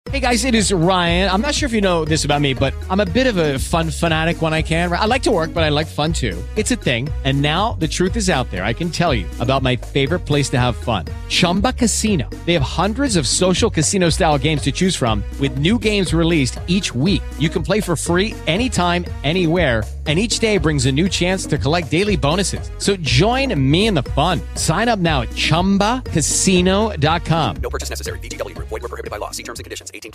Hey guys, it is Ryan. I'm not sure if you know this about me, but I'm a bit of a fun fanatic when I can. I like to work, but I like fun too. It's a thing. And now the truth is out there. I can tell you about my favorite place to have fun. Chumba Casino. They have hundreds of social casino style games to choose from with new games released each week. You can play for free anytime, anywhere. And each day brings a new chance to collect daily bonuses. So join me in the fun. Sign up now at ChumbaCasino.com. No purchase necessary. VGW. Void where prohibited by law. See terms and conditions. 18+.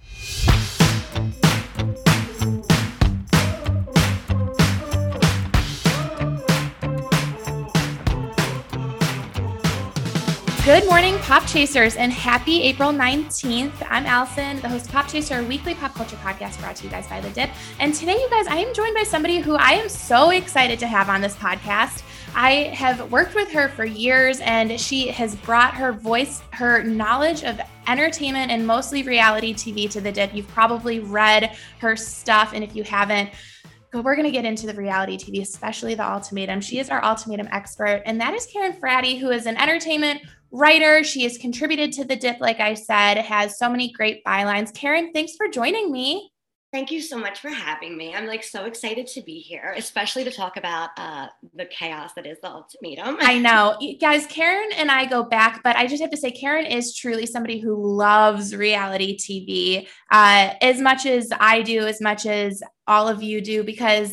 Good morning, Pop Chasers, and happy April 19th. I'm Allison, the host of Pop Chaser, a weekly pop culture podcast brought to you guys by The Dip. And today, you guys, I am joined by somebody who I am so excited to have on this podcast. I have worked with her for years, and she has brought her voice, her knowledge of entertainment and mostly reality TV to The Dip. You've probably read her stuff, and if you haven't, we're going to get into the reality TV, especially The Ultimatum. She is our Ultimatum expert, and that is Karen Frati, who is an entertainment writer. She has contributed to The Dip, like I said, has so many great bylines. Karen, thanks for joining me. Thank you so much for having me. I'm so excited to be here, especially to talk about the chaos that is The Ultimatum. I know. Guys, Karen and I go back, but I just have to say Karen is truly somebody who loves reality TV as much as I do, as much as all of you do, because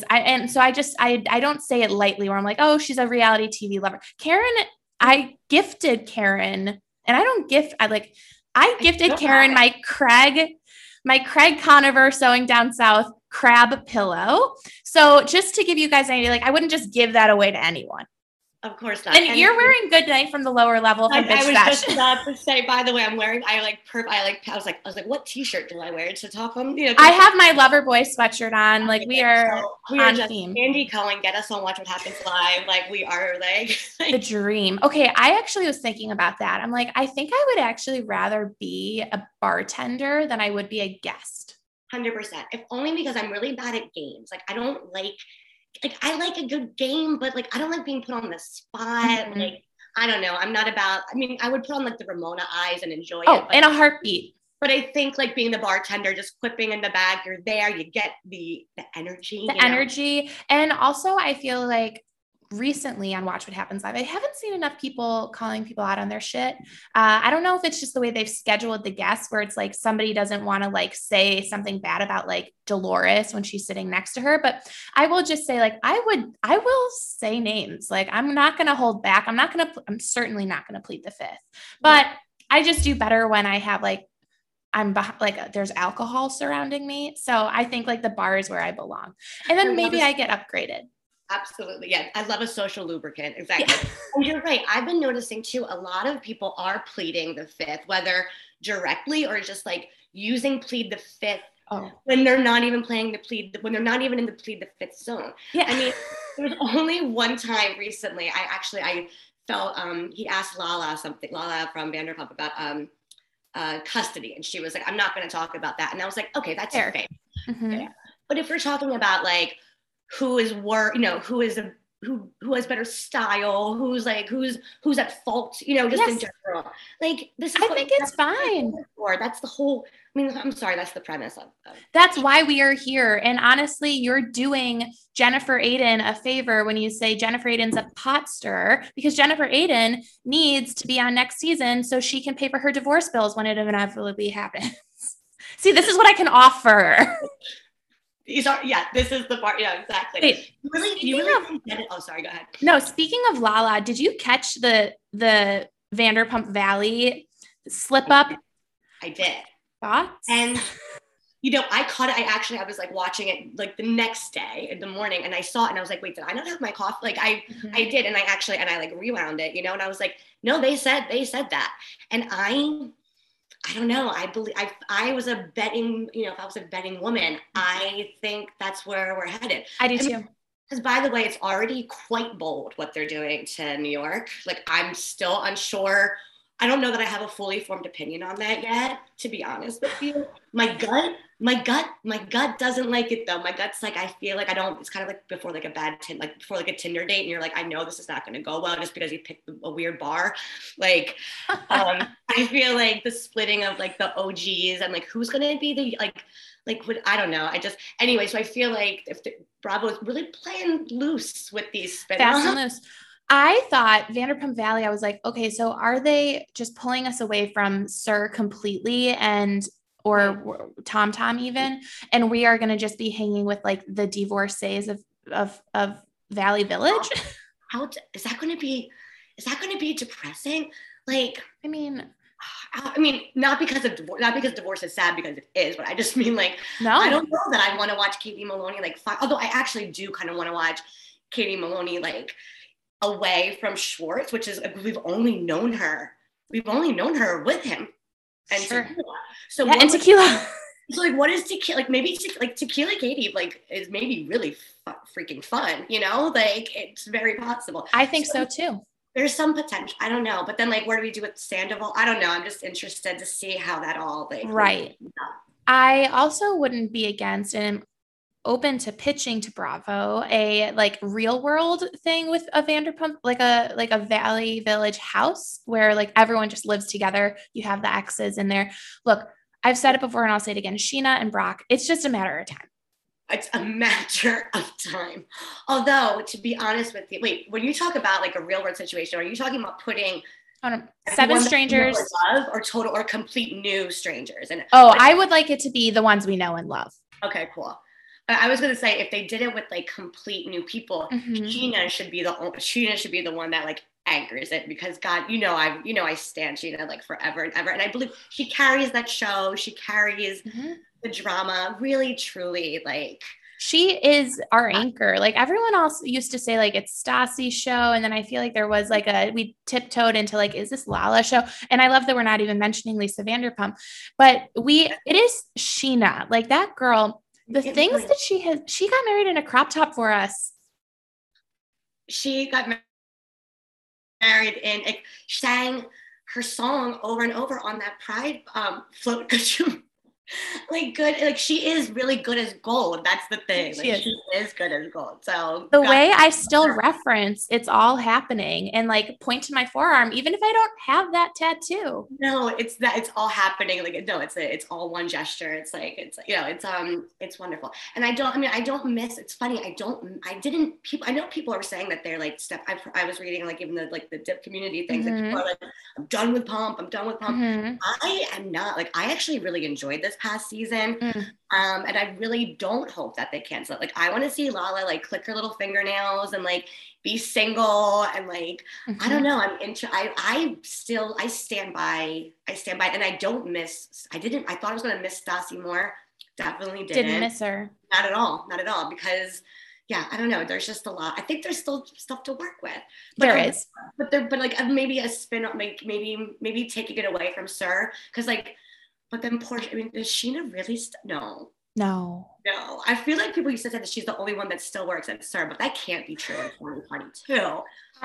I don't say it lightly where I'm like, oh, she's a reality TV lover. I gifted Karen, and I gifted Karen my Craig Conover Sewing Down South crab pillow. So just to give you guys an idea, I wouldn't just give that away to anyone. Of course not. And you're wearing Good Night from the Lower Level from Bitch I was Fashion. just about to say, by the way, I'm wearing, I was like, what t-shirt do I wear to talk on? I have my Loverboy sweatshirt on. We are on just theme. Andy Cohen, get us on Watch What Happens Live. We are the dream. Okay. I actually was thinking about that. I'm like, I think I would actually rather be a bartender than I would be a guest. 100%. If only because I'm really bad at games. I don't I like a good game, but I don't like being put on the spot. Mm-hmm. I don't know. I'm not about, I would put on the Ramona eyes and enjoy it. Oh, in a heartbeat. But I think being the bartender, just whipping in the bag, you're there, you get the energy. The energy. And also I feel like recently on Watch What Happens Live, I haven't seen enough people calling people out on their shit. I don't know if it's just the way they've scheduled the guests where it's somebody doesn't want to say something bad about Dolores when she's sitting next to her. But I will just say I will say names. I'm not going to hold back. I'm certainly not going to plead the fifth, but I just do better when I have I'm behind, there's alcohol surrounding me. So I think the bar is where I belong. And then maybe I get upgraded. Absolutely. Yeah. I love a social lubricant. Exactly. Yeah. And you're right. I've been noticing too, a lot of people are pleading the fifth, whether directly or just using plead the fifth when they're not even when they're not even in the plead the fifth zone. Yeah. There was only one time recently, I felt, he asked Lala from Vanderpump about custody. And she was like, I'm not going to talk about that. And I was like, okay, that's fair. Mm-hmm. Yeah. But if we're talking about who has better style, who's at fault, just in general. This is I think it's fine. That's the whole, I'm sorry, that's the premise of That's why we are here. And honestly, you're doing Jennifer Aydin a favor when you say Jennifer Aydin's a pot stirrer, because Jennifer Aydin needs to be on next season so she can pay for her divorce bills when it inevitably happens. See, this is what I can offer. This is the part. Yeah, exactly. Wait, you really get it. Oh, sorry, go ahead. No, speaking of Lala, did you catch the Vanderpump Valley slip up? I did. Thoughts? And I caught it. I was watching it the next day in the morning, and I saw it, and I was like, wait, did I not have my coffee? I did, and I rewound it, and I was like, no, they said that, and I don't know. I believe I was a betting, if I was a betting woman, I think that's where we're headed. I do too. Because by the way, it's already quite bold what they're doing to New York. I'm still unsure I don't know that I have a fully formed opinion on that yet, to be honest with you. My gut doesn't like it though. My gut's like, I feel like I don't, it's kind of like before like a before like a Tinder date and you're like, I know this is not going to go well just because you picked a weird bar. Like, I feel like the splitting of like the OGs and like, who's going to be the, what, I don't know. Anyway, so I feel like if Bravo is really playing loose with these spin-offs. Fast and loose. I thought Vanderpump Valley, I was like, okay, so are they just pulling us away from SUR completely or Tom Tom even, and we are going to just be hanging with like the divorcees of Valley Village? Is that going to be depressing? Like, I mean, not because divorce is sad, because it is, but I just mean like, no, I don't know that I want to watch Katie Maloney although I actually do kind of want to watch Katie Maloney like away from Schwartz, which is we've only known her with him and sure. Tequila. So yeah, and Tequila. So like, what is Tequila? Like maybe like Tequila Katie like is maybe really freaking fun, you know? Like it's very possible. I think so too. There's some potential. I don't know, but then like, what do we do with Sandoval? I don't know. I'm just interested to see how that all like. Right. I also wouldn't be against and open to pitching to Bravo a like real world thing with a Vanderpump, like a Valley Village house where like everyone just lives together. You have the exes in there. Look, I've said it before and I'll say it again. Sheena and Brock, it's just a matter of time. It's a matter of time. Although, to be honest with you, wait, when you talk about like a real world situation, are you talking about putting seven strangers or total or complete new strangers? And I would like it to be the ones we know and love. Okay, cool. I was going to say, if they did it with like complete new people, Sheena should be the one that like anchors it, because God, I stand Sheena like forever and ever. And I believe she carries that show. She carries the drama really, truly. Like she is our anchor. Like everyone else used to say like it's Stassi's show. And then I feel like there was like we tiptoed into like, is this Lala show? And I love that we're not even mentioning Lisa Vanderpump, but it is Sheena, like that girl. The things that she got married in a crop top for us. She got married sang her song over and over on that Pride float. Like good, like she is really good as gold. That's the thing. She is good as gold. So the way I still reference it's all happening and like point to my forearm, even if I don't have that tattoo. No, it's all happening. Like no, it's all one gesture. It's it's wonderful. And I don't miss. It's funny. I know people are saying that they're like I was reading like even the dip community things. And people are like, I'm done with Pump. I am not. Like I actually really enjoyed this past season. And I really don't hope that they cancel it. Like I want to see Lala like click her little fingernails and like be single and like I don't know. I stand by and I don't miss. I thought I was gonna miss Stassi more. Definitely didn't miss her. Not at all because I don't know. There's just a lot. I think there's still stuff to work with. But maybe a spin off, maybe taking it away from SUR, because like. But then Portia, is Sheena really No. I feel like people used to say that she's the only one that still works at SUR, but that can't be true in 2022.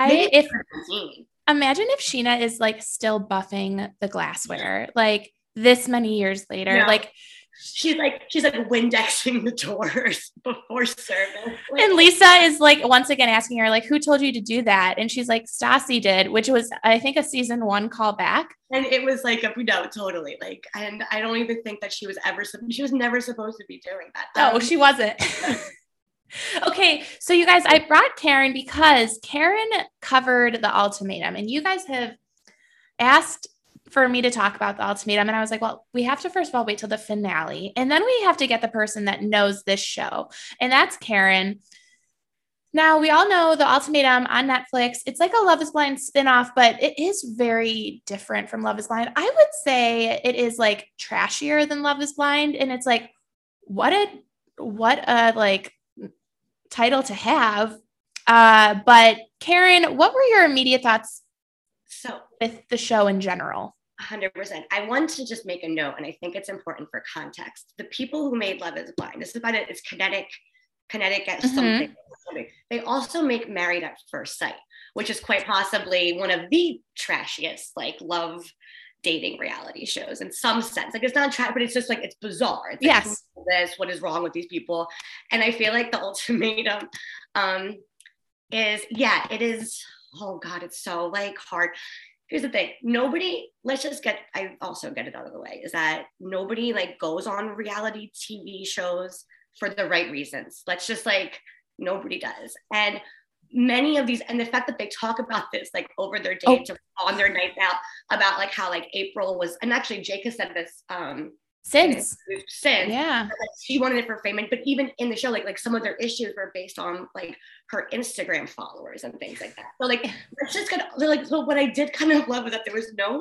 Imagine if Sheena is like still buffing the glassware, like this many years later, like she's like Windexing the doors before service. And Lisa is like once again asking her like, who told you to do that? And she's like, Stassi did, which was I think a season 1 callback. And it was like totally like, and I don't even think that she was never supposed to be doing that. No, she wasn't. Okay, so you guys, I brought Karen because Karen covered the ultimatum, and you guys have asked for me to talk about the ultimatum. And I was like, well, we have to first of all wait till the finale. And then we have to get the person that knows this show. And that's Karen. Now we all know the ultimatum on Netflix. It's like a Love is Blind spinoff, but it is very different from Love is Blind. I would say it is like trashier than Love is Blind. And it's like, what a like title to have. But Karen, what were your immediate thoughts with the show in general? 100%. I want to just make a note, and I think it's important for context. The people who made Love is Blind, this is about it's kinetic Connecticut, something. They also make Married at First Sight, which is quite possibly one of the trashiest like love dating reality shows in some sense. Like it's not trash, but it's just like, it's bizarre. It's like, Yes. what is wrong with these people? And I feel like the ultimatum it is, oh God, it's so like hard. Here's the thing. I also get it out of the way, is that nobody like goes on reality TV shows for the right reasons. Let's just like, nobody does. And many of these, and the fact that they talk about this like over their dates or on their nights out, about like how like April was, and actually Jake has said this since yeah, like, she wanted it for fame. But even in the show, like some of their issues were based on like her Instagram followers and things like that. So like it's just kind of like, so what I did kind of love was that there was no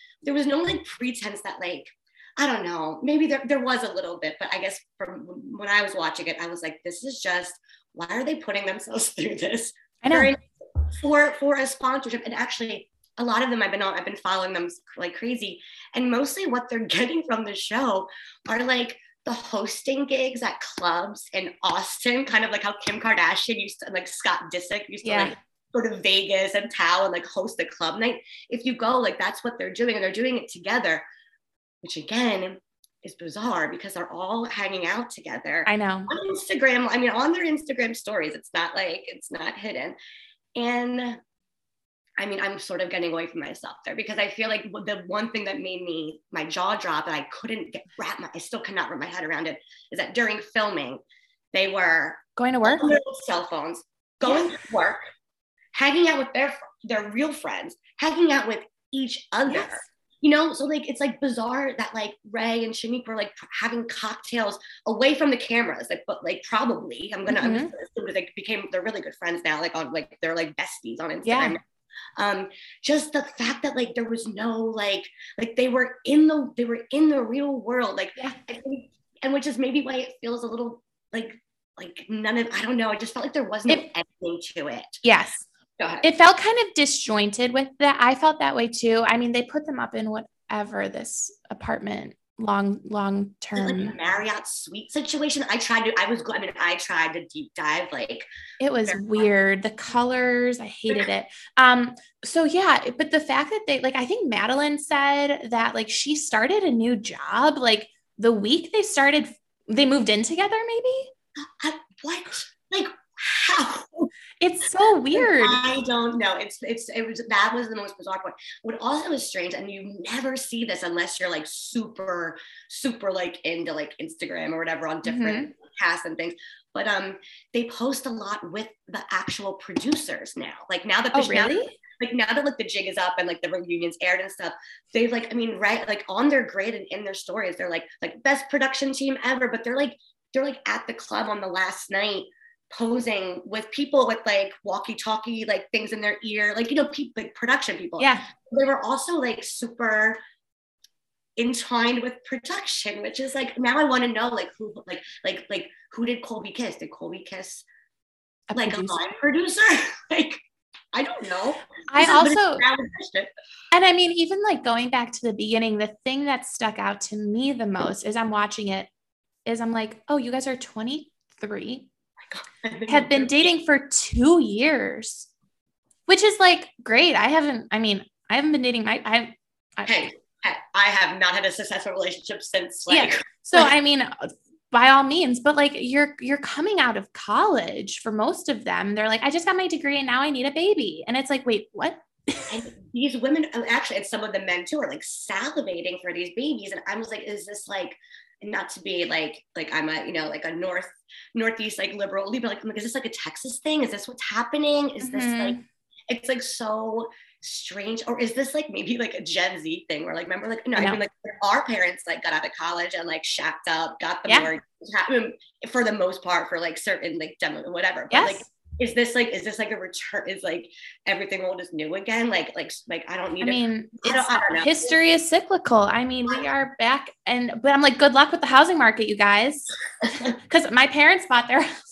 pretense that like, I don't know, maybe there was a little bit, but I guess from when I was watching it, I was like, this is just, why are they putting themselves through this? I know. For a sponsorship. And actually a lot of them I've been following them like crazy. And mostly what they're getting from the show are like the hosting gigs at clubs in Austin, kind of like how Kim Kardashian used to, like Scott Disick used to like go to Vegas and Tao and like host a club night. If you go, like that's what they're doing, and they're doing it together, which again is bizarre because they're all hanging out together. I know. On Instagram, I mean, on their Instagram stories, it's not hidden. And I mean, I'm sort of getting away from myself there because I feel like the one thing that made my jaw drop and I couldn't I still cannot wrap my head around it, is that during filming, they were going to work on their cell phones, going to work, hanging out with their real friends, hanging out with each other. Yes. You know, so like it's like bizarre that like Ray and Shanique were like having cocktails away from the cameras, like, but like probably I'm just gonna assume that they're really good friends now, like on like they're like besties on Instagram. Yeah. Just the fact that like there was no like they were in the real world, like and which is maybe why it feels a little like none of, I don't know, I just felt like there was no editing to it. Yes. It felt kind of disjointed with that. I felt that way too. I mean, they put them up in whatever this apartment, long term, like a Marriott suite situation. I tried to deep dive. Like it was weird. The colors, I hated it. So yeah, but the fact that I think Madeline said that like she started a new job, like the week they moved in together, maybe. What? Like how? It's so weird. I don't know. That was the most bizarre part. What also is strange, and you never see this unless you're like super, super like into like Instagram or whatever on different casts and things. But they post a lot with the actual producers now. Like now that now that like the jig is up and like the reunions aired and stuff, they like, I mean, right, like on their grid and in their stories, they're like best production team ever. But they're like at the club on the last night, posing with people with like walkie-talkie like things in their ear, like, you know, people like production people. Yeah, they were also like super entwined with production, which is like, now I want to know like who who did Colby kiss? Did Colby kiss a line producer? Like I don't know. And I mean, even like going back to the beginning, the thing that stuck out to me the most is I'm watching it is I'm like, oh, you guys are 23, have been dating for 2 years, which is like great. I haven't been dating. I have not had a successful relationship since like. Yeah. So I mean, by all means, but like you're coming out of college for most of them. They're like, I just got my degree and now I need a baby, and it's like, wait, what? And these women, actually, and some of the men too, are like salivating for these babies, and I was like, is this like? Not to be like I'm a, you know, like a northeast like liberal, but like is this like a Texas thing? Is this what's happening? Is this like, it's like so strange, or is this like maybe like a Gen Z thing where like, remember like, no, I mean like our parents like got out of college and like shacked up, got the mortgage, for the most part, for like certain like demo whatever, but like is this like a return? Is like everything old is new again? Like I don't need. I don't know. History is cyclical. I mean, we are back, but I'm like, good luck with the housing market, you guys, because my parents bought their house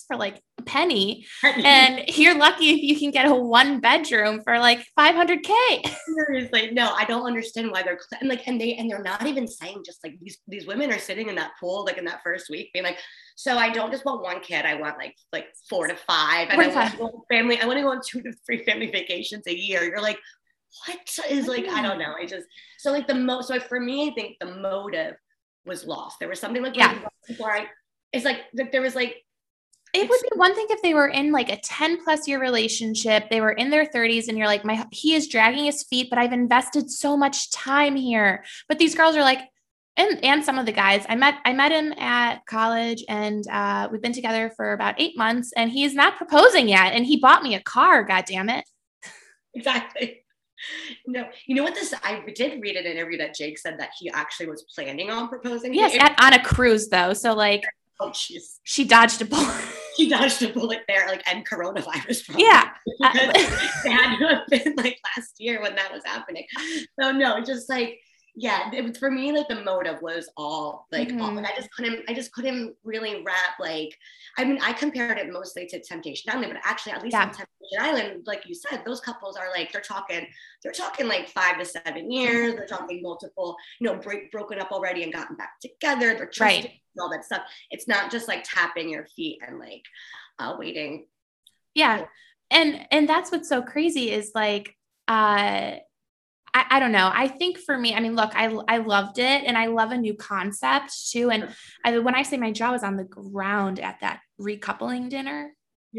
for like a penny. And you're lucky if you can get a 1 bedroom for like $500K. Seriously, no, I don't understand why they're and they're not even saying, just like these women are sitting in that pool like in that first week being like, so I don't just want 1 kid, I want like 4 to 5, and I want to go family. I want to go on 2 to 3 family vacations a year. You're like, what is like, I don't know. I just, so like so for me, I think the motive was lost. There was something like, it's like there was like, it would be one thing if they were in like a 10+ year relationship, they were in their 30s and you're like, he is dragging his feet, but I've invested so much time here. But these girls are like, and some of the guys, I met him at college, and we've been together for about 8 months, and he's not proposing yet. And he bought me a car. God damn it. Exactly. No, you know what I did read an interview that Jake said that he actually was planning on proposing. Yes, on a cruise though. So like, oh jeez, she dodged a bullet. She dodged a bullet there, like, and coronavirus. Probably. Yeah. Because it had to have been like last year when that was happening. So no, just like, yeah, it was, for me, like the motive was all like, all, I just couldn't really wrap, like, I mean, I compared it mostly to Temptation Island, but actually at least on Temptation Island, like you said, those couples are like, they're talking like 5 to 7 years. They're talking multiple, broken up already and gotten back together. They're trusting all that stuff. It's not just like tapping your feet and like waiting. Yeah. And that's what's so crazy is like, I don't know. I think for me, I mean, look, I loved it, and I love a new concept too. And when I say my jaw was on the ground at that recoupling dinner,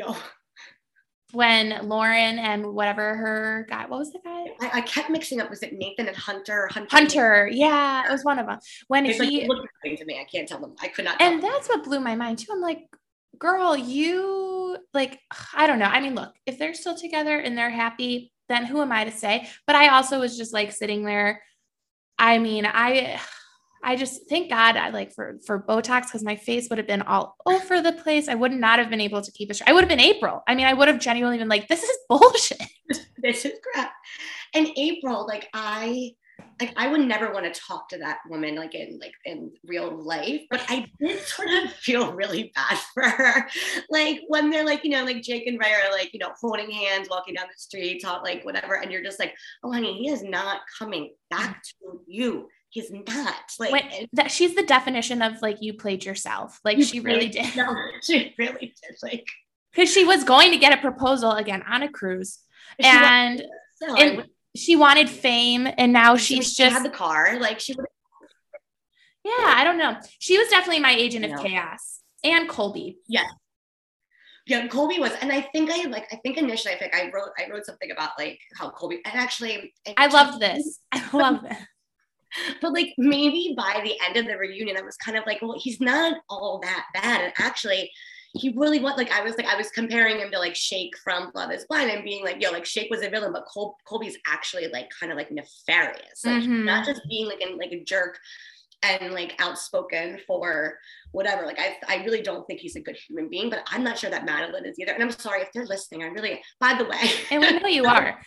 when Lauren and whatever her guy, what was the guy? I kept mixing up. Was it Nathan and Hunter? Hunter. Yeah, it was one of them. When he looked to me, I can't tell them. I could not. And that's what blew my mind too. I'm like, girl, you like, I don't know. I mean, look, if they're still together and they're happy, then who am I to say? But I also was just like sitting there. I mean, I just thank God I like for Botox, because my face would have been all over the place. I would not have been able to keep it straight. I would have been April. I mean, I would have genuinely been like, this is bullshit. This is crap. And April, I would never want to talk to that woman in real life, but I did sort of feel really bad for her. Like when they're like, like Jake and Ray are like, holding hands, walking down the street, talk like whatever. And you're just like, oh honey, he is not coming back to you. He's not like she's the definition of like, you played yourself. Like she really did. No, she really did. Like, because she was going to get a proposal again on a cruise, and she wanted fame, and now she's just had the car. Like she would. Yeah, I don't know. She was definitely my agent of chaos, and Colby. Yeah, Colby was, and I think initially I wrote something about like how Colby, and actually I loved this. I love this. But like maybe by the end of the reunion, I was kind of like, well, he's not all that bad, and actually. He really I was comparing him to like Shake from Love Is Blind and being like, like Shake was a villain, but Colby's actually like kind of like nefarious, like not just being like a jerk and like outspoken for whatever. Like I really don't think he's a good human being, but I'm not sure that Madeline is either. And I'm sorry if they're listening. By the way. And we know you are.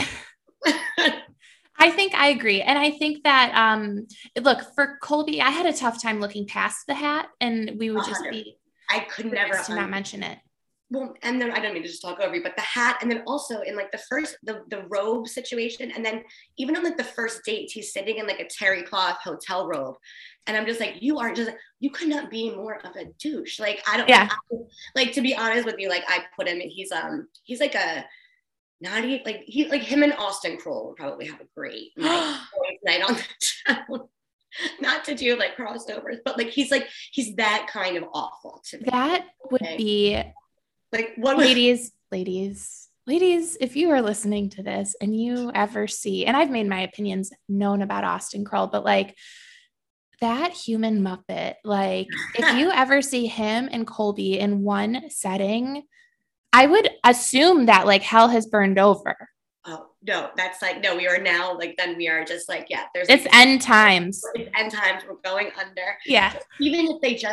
I think I agree. And I think that, look, for Colby, I had a tough time looking past the hat, and we would just be. I could never to not mention it. Well, and then I don't mean to just talk over you, but the hat, and then also in like the first, the robe situation, and then even on like the first date, he's sitting in like a terry cloth hotel robe, and I'm just like, you could not be more of a douche. Like like to be honest with you, like I put him, he's like a naughty, like him and Austin Kroll would probably have a great night on the show. Not to do like crossovers, but like he's that kind of awful to me. That would be like what ladies, if you are listening to this and you ever see, and I've made my opinions known about Austin Kroll, but like that human Muppet, like if you ever see him and Colby in one setting, I would assume that like hell has burned over. Oh no, that's like, no, we are now like, then we are just like, it's like, end times. It's end times. We're going under. Yeah. Even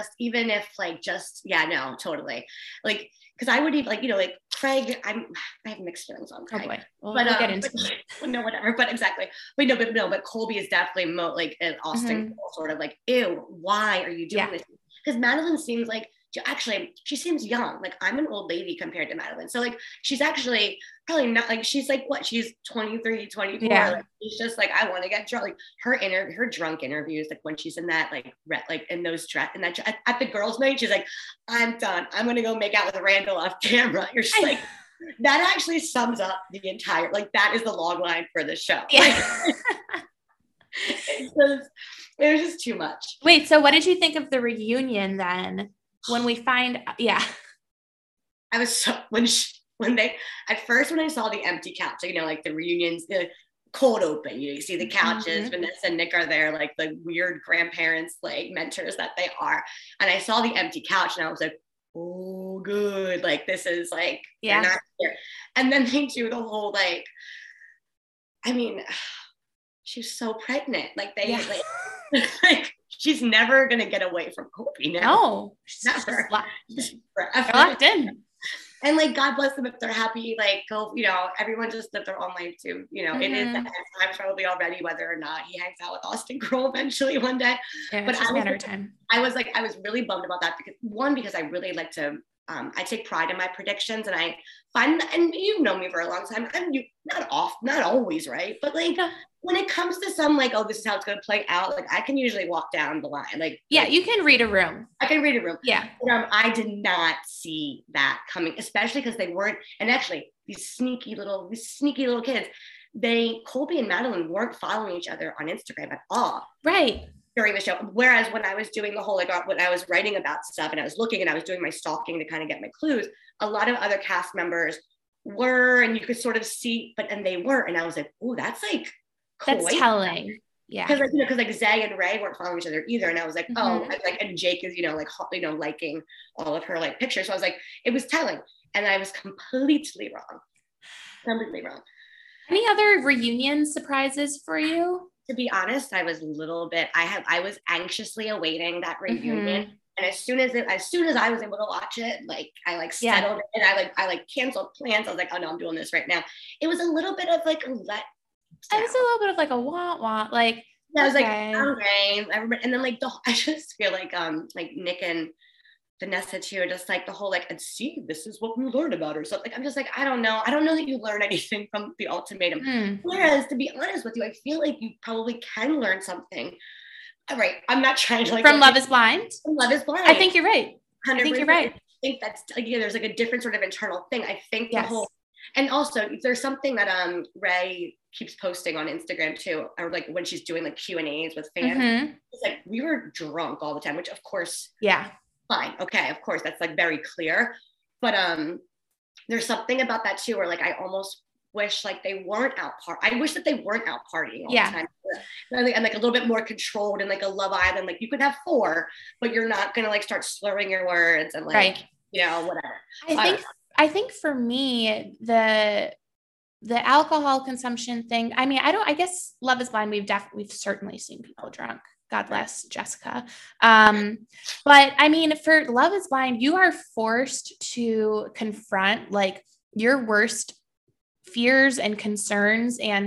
no, totally. Like, cause I would even like Craig, I have mixed feelings on Craig. Oh boy. Well, we'll get into it. No, whatever. But exactly. But Colby is definitely like an Austin sort of like, ew, why are you doing this? Because Madeline seems like actually, she seems young. Like I'm an old lady compared to Madeline. So like, she's actually probably not like, she's like, what? She's 23, 24. Yeah. Like, she's just like, I want to get drunk. Like her drunk interviews, like when she's in that, like in those dress and that at the girls' night, she's like, I'm done. I'm going to go make out with Randall off camera. You're just like, that actually sums up the entire, like that is the log line for the show. Yeah. It was just too much. Wait, so what did you think of the reunion then? When we find, I was so, when I saw the empty couch, you know, like the reunions, the cold open, you see the couches, Vanessa and Nick are there, like the weird grandparents, like mentors that they are. And I saw the empty couch and I was like, oh, good. Like, this is like, they're not here. And then they do the whole, like, I mean, she's so pregnant. Like like she's never gonna get away from Kobe now. No, she's never. She's locked in. And like, God bless them if they're happy. Like, go, you know, everyone just lived their own life too. You know, it is the time probably already, whether or not he hangs out with Austin Kroll eventually one day. Yeah, but I was really bummed about that because I really like to. I take pride in my predictions, and I find, and you've known me for a long time. I'm not always right, but like when it comes to some like, oh, this is how it's going to play out. Like I can usually walk down the line. Like you can read a room. I can read a room. Yeah. But, I did not see that coming, especially because they weren't. And actually, these sneaky little kids, Colby and Madeline weren't following each other on Instagram at all. Right. During the show. Whereas when I was doing the whole, like when I was writing about stuff and I was looking and I was doing my stalking to kind of get my clues, a lot of other cast members were, and you could sort of see, and they weren't. And I was like, oh, that's like, that's telling. Yeah. Because like Zay and Ray weren't following each other either. And I was like, oh, and Jake is, liking all of her like pictures. So I was like, it was telling. And I was completely wrong. Any other reunion surprises for you? To be honest, I was a little bit, I was anxiously awaiting that reunion. And as soon as I was able to watch it, like I settled and I canceled plans. I was like, oh no, I'm doing this right now. It was a little bit of like a let down. It was a little bit of like a wah, like, I was like, okay. Everybody, and then like I just feel like Nick and Vanessa too, are just like the whole like, and see, this is what we learned about her. So like, I'm just like, I don't know that you learn anything from the ultimatum. Whereas to be honest with you, I feel like you probably can learn something. All right, I'm not trying to like from Love Is Blind. From Love Is Blind. I think you're right. 100%. I think you're right. I think that's there's like a different sort of internal thing. I think the whole, and also there's something that Ray keeps posting on Instagram too, or like when she's doing like Q&As with fans. It's like we were drunk all the time, which of course, fine. Okay. Of course. That's like very clear. But there's something about that too, where like, I almost wish like they weren't out I wish that they weren't out partying all the time. And like a little bit more controlled and like a Love Island, like you could have 4, but you're not going to like start slurring your words and like, whatever. I think for me, the alcohol consumption thing, I mean, I guess Love Is Blind, we've certainly seen people drunk. God bless Jessica. But I mean, for Love Is Blind, you are forced to confront like your worst fears and concerns and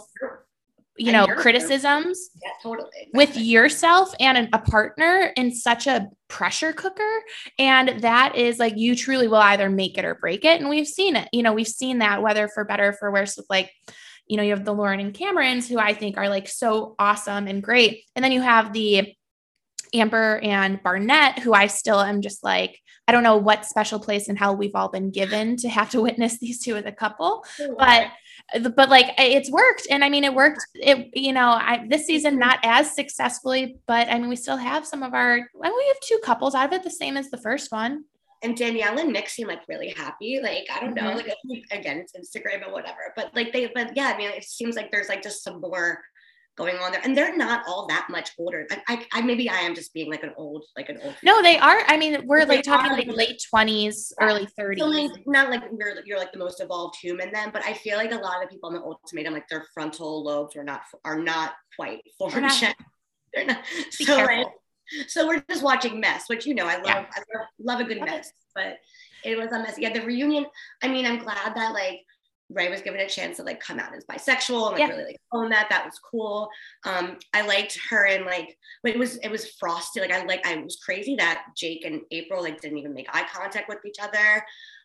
criticisms with yourself and a partner in such a pressure cooker. And that is like, you truly will either make it or break it. And we've seen it, we've seen that whether for better or for worse with like, you have the Lauren and Camerons who I think are like so awesome and great. And then you have the Amber and Barnett, who I still am just like, I don't know what special place in hell we've all been given to have to witness these two as a couple, but like it's worked. And I mean, it worked, this season, not as successfally, but I mean, we still have we have 2 couples out of it, the same as the first one. And Danielle and Nick seem like really happy. Like, I don't know, like, again, it's Instagram or whatever, but like I mean, it seems like there's like just some more going on there, and they're not all that much older. I maybe I am just being like an old. No, they are. I mean, we're like talking like late 20s, early 30s. So like, not like you're like the most evolved human then, but I feel like a lot of people in the ultimatum, like their frontal lobes are not quite formed yet. They're not. So like, so we're just watching mess, which I love a good mess, but it was a mess. Yeah, the reunion. I mean, I'm glad that like Ray was given a chance to like come out as bisexual and like really like own that. That was cool. I liked her and like, but it was frosty. Like I was crazy that Jake and April like didn't even make eye contact with each other.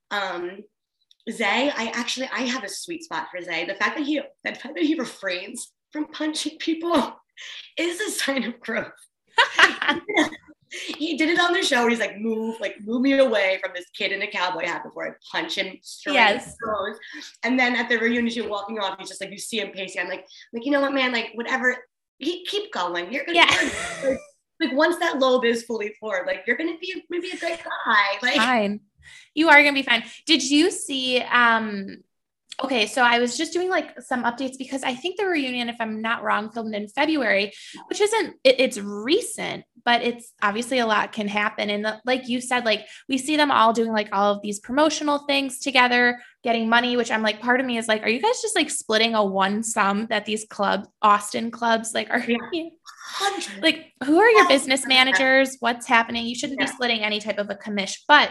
Zay, I have a sweet spot for Zay. The fact that he refrains from punching people is a sign of growth. He did it on the show where he's like, move me away from this kid in a cowboy hat before I punch him straight in the nose. And then at the reunion, you're walking off, he's just like, you see him pacing. I'm like, you know what, man, like whatever, keep going. You're gonna like once that lobe is fully formed, like you're gonna be maybe a great guy. Like fine. You are gonna be fine. Did you see okay, so I was just doing like some updates because I think the reunion, if I'm not wrong, filmed in February, which it's recent, but it's obviously a lot can happen. And like you said, like we see them all doing like all of these promotional things together, getting money, which I'm like, part of me is like, are you guys just like splitting a one sum that these Austin clubs like are like, who are your business managers? What's happening? You shouldn't be splitting any type of a commish, but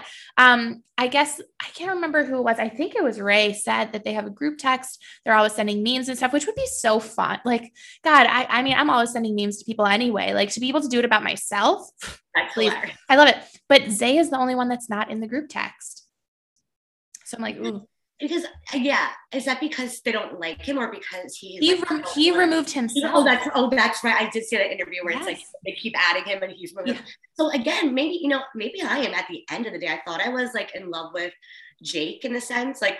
I guess I can't remember who it was. I think it was Ray said that they have a group text. They're always sending memes and stuff, which would be so fun. Like, God, I mean, I'm always sending memes to people anyway, like to be able to do it about myself. Please. I love it. But Zay is the only one that's not in the group text. So I'm like, ooh. Because is that because they don't like him or because he removed himself? That's right. I did see that interview where it's like they keep adding him and he's removed. So again, maybe I am at the end of the day. I thought I was like in love with Jake in a sense, like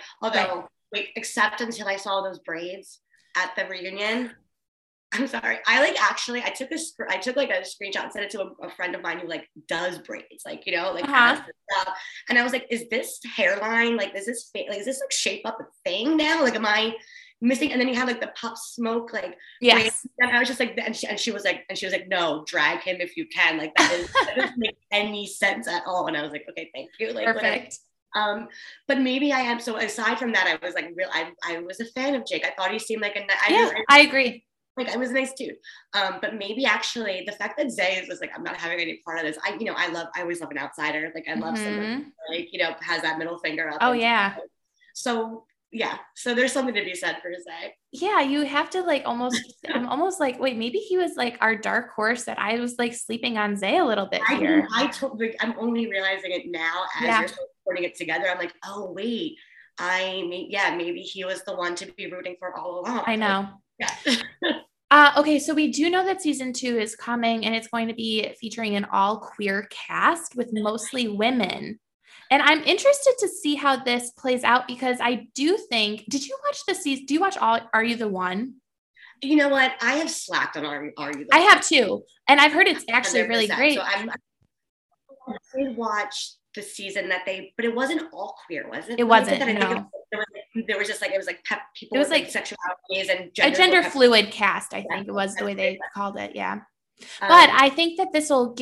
except until I saw those braids at the reunion. I'm sorry. I took like a screenshot and sent it to a friend of mine who like does braids, like, you know, like has this stuff. And I was like, is this hairline, like, is this like shape up a thing now? Like, am I missing? And then you have like the Pop Smoke, like, braids. And I was just like, and she was like, no, drag him if you can. Like that doesn't make any sense at all. And I was like, okay, thank you. Like, perfect. But maybe I am. So aside from that, I was like I was a fan of Jake. I thought he seemed like I agree. Like I was a nice dude. But maybe actually the fact that Zay was like, I'm not having any part of this. I always love an outsider. Like I love someone like, you know, has that middle finger up. Oh yeah. So there's something to be said for Zay. Yeah. You have to like I'm almost like, wait, maybe he was like our dark horse that I was like sleeping on Zay a little bit here. I'm only realizing it now as you're putting it together. I'm like, oh wait, maybe he was the one to be rooting for all along. I know. Okay, so we do know that season 2 is coming and it's going to be featuring an all queer cast with mostly women. And I'm interested to see how this plays out because I do think, did you watch the season? Do you watch Are You the One? You know what? I have slacked on Are You the One. I have too. And I've heard it's actually really great. So I did watch the season but it wasn't all queer, was it? It wasn't, no. There was just like, it was like people with like sexualities and gender fluid cast, I think it was the way they called it. Yeah. But I think that this will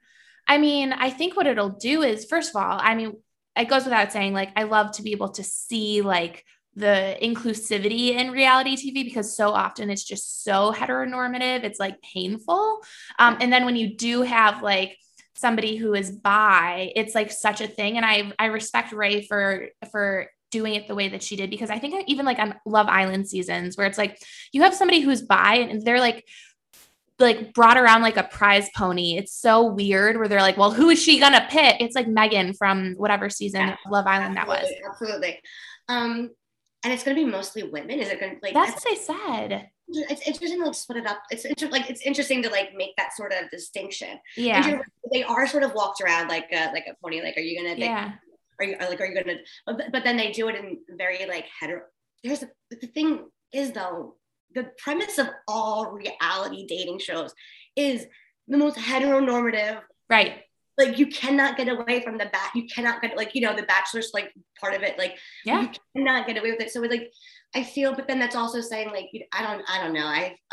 I think what it'll do is, first of all, I mean, it goes without saying, like, I love to be able to see like the inclusivity in reality TV because so often it's just so heteronormative. It's like painful. And then when you do have like somebody who is bi, it's like such a thing. And I respect Ray for doing it the way that she did, because I think even like on Love Island seasons where it's like you have somebody who's bi and they're like brought around like a prize pony. It's so weird where they're like, well, who is she gonna pick? It's like Megan from whatever season of Love Island that was. Absolutely. And it's gonna be mostly women. Is it gonna like? That's what they said. It's interesting to like split it up. It's interesting to like make that sort of distinction. Yeah. They are sort of walked around like a pony. Like, are you gonna? Are you gonna? But then they do it in very like hetero. The thing is though, the premise of all reality dating shows is the most heteronormative. Right. Like you cannot get away from you cannot get like, you know, the Bachelor's like part of it. Like you cannot get away with it. So it's like, I feel, but then that's also saying like, I don't know.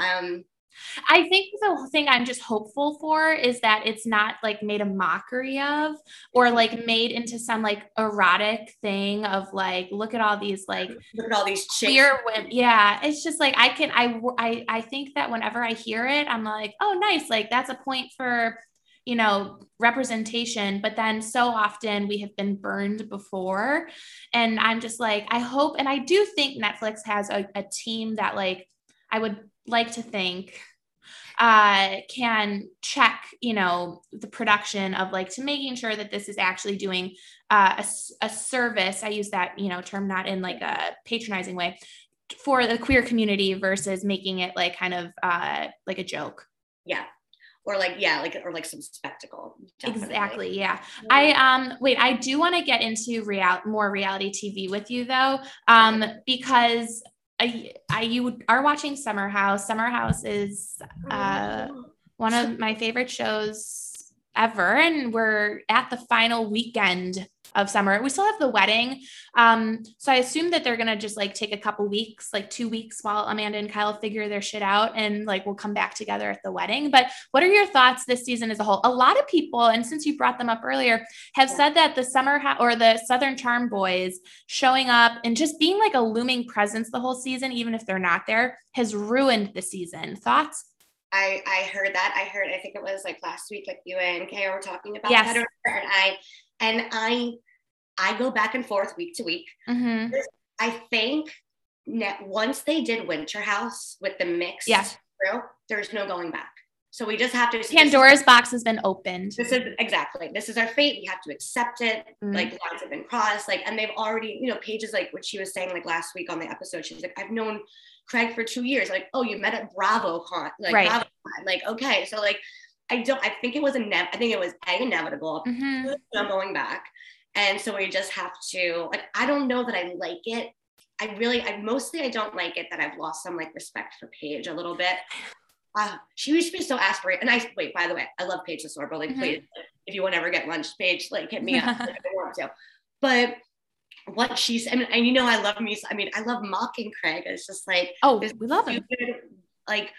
I think the thing I'm just hopeful for is that it's not like made a mockery of or like made into some like erotic thing of like, look at all these queer women. Yeah. It's just like, I think that whenever I hear it, I'm like, oh, nice. Like that's a point for you know, representation, but then so often we have been burned before. And I'm just like, I hope, and I do think Netflix has a team that like, I would like to think can check, you know, the production of like, to making sure that this is actually doing a service. I use that, you know, term not in like a patronizing way for the queer community versus making it like kind of like a joke. Yeah. Or like, yeah, like, or like some spectacle. Definitely. Exactly. Yeah. I do want to get into more reality TV with you though. Because you are watching Summer House. Summer House is one of my favorite shows ever. And we're at the final weekend of summer. We still have the wedding. So I assume that they're going to just like take a couple weeks, like 2 weeks while Amanda and Kyle figure their shit out. And like, we'll come back together at the wedding. But what are your thoughts this season as a whole? A lot of people, and since you brought them up earlier, have said that the or the Southern Charm boys showing up and just being like a looming presence the whole season, even if they're not there, has ruined the season. Thoughts? I heard that. I think it was like last week, like you and Kay were talking about yes. that. And I go back and forth week to week. Mm-hmm. I think once they did Winter House with the mixed crew, there's no going back. So we just have to. Pandora's box has been opened. This is our fate. We have to accept it. Mm-hmm. Like lines have been crossed. Like, and they've already, you know, Paige is like what she was saying like last week on the episode. She's like, I've known Craig for 2 years. Like, oh, you met at BravoCon. Like, right. BravoCon. Like, okay, so like. I think it was inevitable. Mm-hmm. No going back. And so we just have to, like, I don't know that I like it. I don't like it that I've lost some like respect for Paige a little bit. She used to be so aspirational. And by the way, I love Paige the Sorbo. Like, mm-hmm. Please, if you want to ever get lunch, Paige, like hit me up. Like, I want to. But what she's, and you know, I love mocking Craig. It's just like, we love him. Like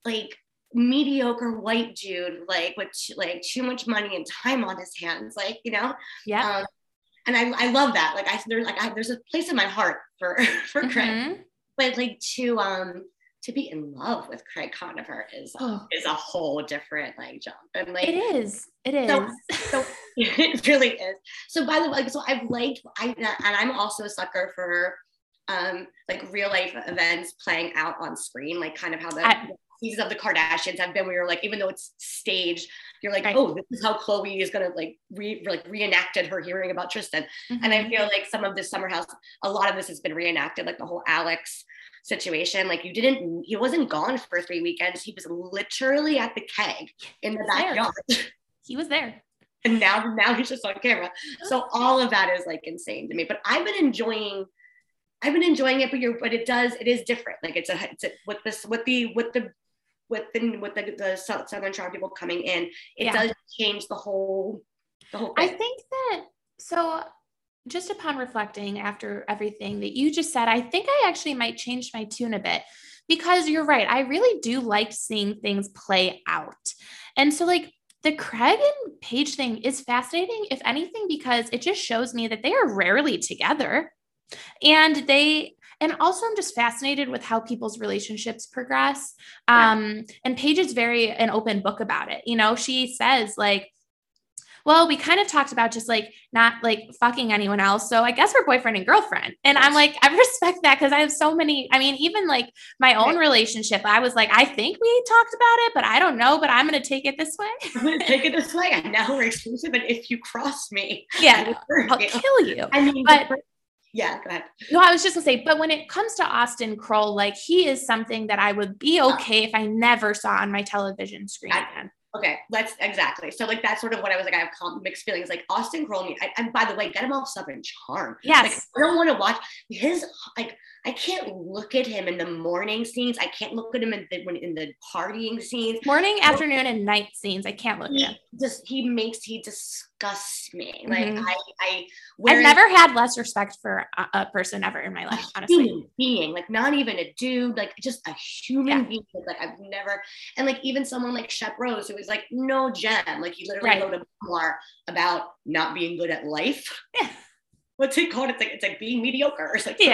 mediocre white dude, like with too much money and time on his hands, like, you know. Yeah. And I love that. Like there's a place in my heart for mm-hmm. Craig, but like to be in love with Craig Conover is a whole different like jump. And like it is. So it really is. So by the way, so I'm also a sucker for like real life events playing out on screen, like kind of how the seasons of the Kardashians have been, where you're like, even though it's staged, you're like, right. Oh, this is how Khloe is gonna like reenacted her hearing about Tristan. Mm-hmm. And I feel like some of this Summer House, a lot of this has been reenacted, like the whole Alex situation. Like he wasn't gone for 3 weekends. He was literally at the keg in the backyard. He was there. And now he's just on camera. So all of that is like insane to me. But I've been enjoying it, but it is different. Like it's with the Southern Charm people coming in, it does change the whole thing. I think that, so just upon reflecting after everything that you just said, I think I actually might change my tune a bit, because you're right. I really do like seeing things play out. And so like the Craig and Paige thing is fascinating, if anything, because it just shows me that they are rarely together. And also I'm just fascinated with how people's relationships progress. And Paige is an open book about it. You know, she says like, well, we kind of talked about just like not like fucking anyone else. So I guess we're boyfriend and girlfriend. And I'm like, I respect that, because I have so many, I mean, even like my own relationship, I was like, I think we talked about it, but I don't know, but I'm going to take it this way. I'm going to take it this way. And now we're exclusive. And if you cross me, I'll kill you. I mean, but yeah, go ahead. No, I was just gonna say, but when it comes to Austin Kroll, like he is something that I would be okay if I never saw on my television screen again. Okay, exactly. So like that's sort of what I was like. I have mixed feelings. Like Austin Kroll, and by the way, get him off Southern Charm. Yes, like, I don't want to watch his. Like I can't look at him in the morning scenes. I can't look at him in the partying scenes. Morning, afternoon, and night scenes. I can't look at him. He disgusts me. Like mm-hmm. I've never had less respect for a person ever in my life. Honestly, human being, like not even a dude, like just a human being. Like I've never, and like even someone like Shep Rose, who was like no gem. Like he literally wrote a memoir about not being good at life. Yeah. What's it called? It's like being mediocre or something. Yeah.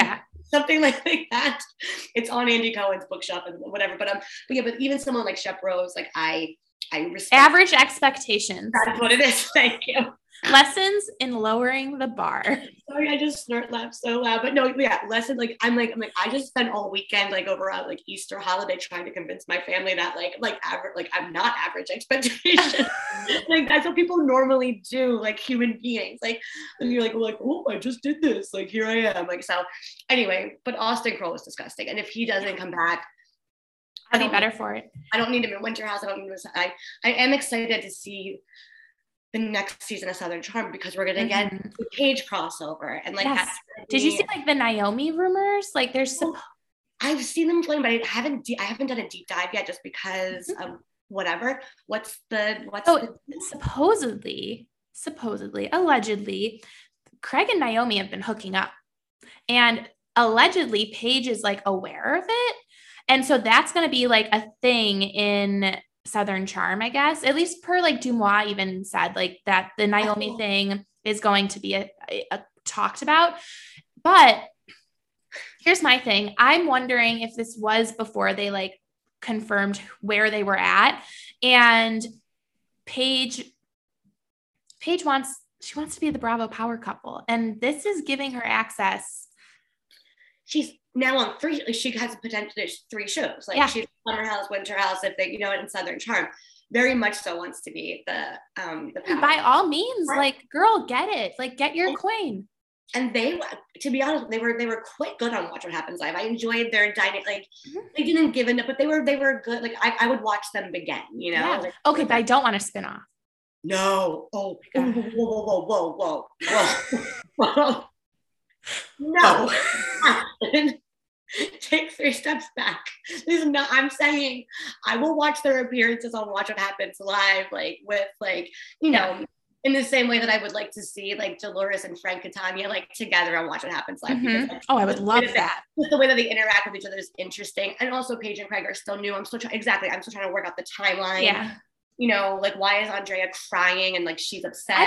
something like that. It's on Andy Cohen's bookshelf and whatever. But even someone like Shep Rose, like I respect. Average expectations. That's what it is. Thank you. Lessons in lowering the bar. Sorry, I just laughed so loud. But no, yeah, lesson. Like I'm like I just spent all weekend like over at like Easter holiday trying to convince my family that like average, like I'm not average expectation. Like that's what people normally do, like human beings. Like and you're like, oh, I just did this. Like here I am. Like so. Anyway, but Austin Kroll is disgusting, and if he doesn't come back, I'll be better for it. I don't need him in Winter House. I don't need him. I am excited to see the next season of Southern Charm because we're gonna get the Paige crossover and like. Yes. Did you see like the Naomi rumors? Like there's. I've seen them playing, but I haven't done a deep dive yet, just because of whatever. Supposedly, allegedly, Craig and Naomi have been hooking up, and allegedly Paige is like aware of it, and so that's going to be like a thing in Southern Charm, I guess, at least per like Dumois even said like that the Naomi thing is going to be a talked about. But here's my thing. I'm wondering if this was before they like confirmed where they were at, and Paige wants to be the Bravo power couple, and this is giving her access. She's now on 3. Like she has potential. There's 3 shows. Like she's Summer House, Winter House, if they, and Southern Charm. Very much so wants to be the power. By all means, like girl, get it. Like get your coin. And they, to be honest, they were quite good on Watch What Happens Live. I enjoyed their dynamic. Like they didn't give it up, but they were good. Like I would watch them again. Yeah. Like, okay, but I don't want to spin off. No. Oh, whoa. No. Take 3 steps back. This is not. I'm saying I will watch their appearances on Watch What Happens Live, like with like in the same way that I would like to see like Dolores and Frank Catania like together on Watch What Happens Live. Because, like, I would love that. The way that they interact with each other is interesting, and also Paige and Craig are still new. I'm still trying to work out the timeline. Yeah. Like why is Andrea crying and like she's upset?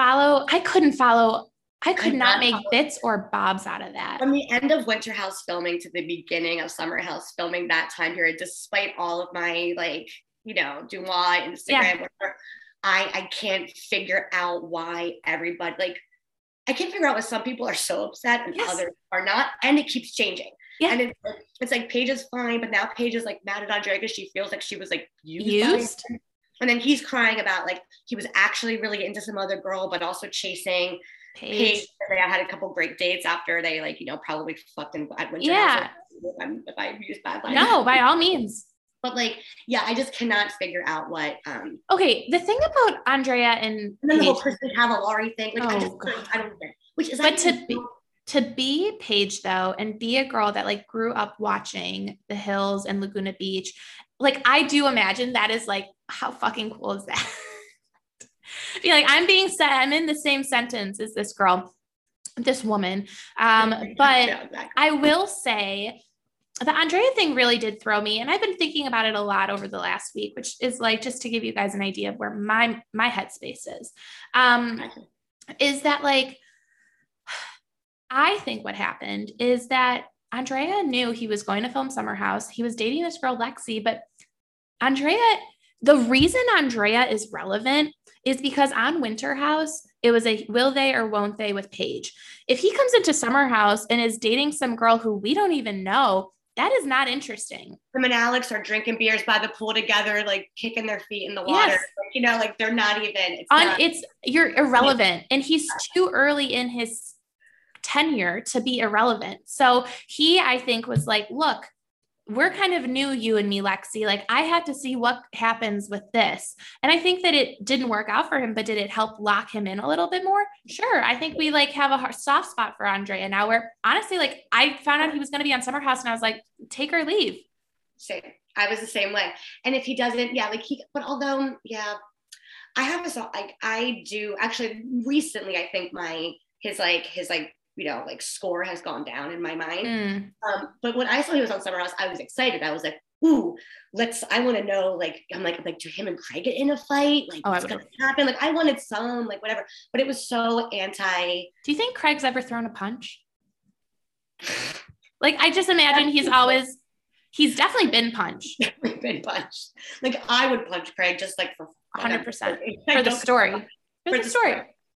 I could not make bits or bobs out of that. From the end of Winter House filming to the beginning of Summer House filming that time period, despite all of my like, Dumois, Instagram, whatever, I can't figure out why everybody, like, I can't figure out why some people are so upset and others are not. And it keeps changing. Yeah. And it's like Paige is fine, but now Paige is like mad at Andrea because she feels like she was like used. And then he's crying about like, he was actually really into some other girl, but also chasing Paige. They had a couple great dates after they like, probably fucked in at Winter House. If I use bad language. No, by all means. But like, I just cannot figure out what. Okay, the thing about Andrea and then the whole Kristen Cavallari thing, like I don't get. Which is, but to be Paige though, and be a girl that like grew up watching The Hills and Laguna Beach, like I do imagine that is like, how fucking cool is that? Be like, I'm in the same sentence as this girl, this woman. But I will say the Andrea thing really did throw me. And I've been thinking about it a lot over the last week, which is like, just to give you guys an idea of where my headspace is that like, I think what happened is that Andrea knew he was going to film Summer House. He was dating this girl, Lexi, but the reason Andrea is relevant is because on Winter House, it was a will they or won't they with Paige. If he comes into Summer House and is dating some girl who we don't even know, that is not interesting. Him and Alex are drinking beers by the pool together, like kicking their feet in the water. Yes. Like they're not even. You're irrelevant. And he's too early in his tenure to be irrelevant. So he, I think, was like, look, we're kind of new, you and me, Lexi. Like I had to see what happens with this. And I think that it didn't work out for him, but did it help lock him in a little bit more? Sure. I think we like have a soft spot for Andrea now where honestly, like I found out he was going to be on Summer House and I was like, take or leave. Same. I was the same way. And if he doesn't, but although, I have I do actually recently, I think his score has gone down in my mind. But when I saw he was on Summer House, I was excited. I was like, ooh, I want to know, like, I'm like, do him and Craig get in a fight? Like, what's going to happen? Like, I wanted some, like, whatever. But it was so anti. Do you think Craig's ever thrown a punch? Like, I just imagine he's definitely been punched. Been punched. Like I would punch Craig just like for 100% for the story. For the story.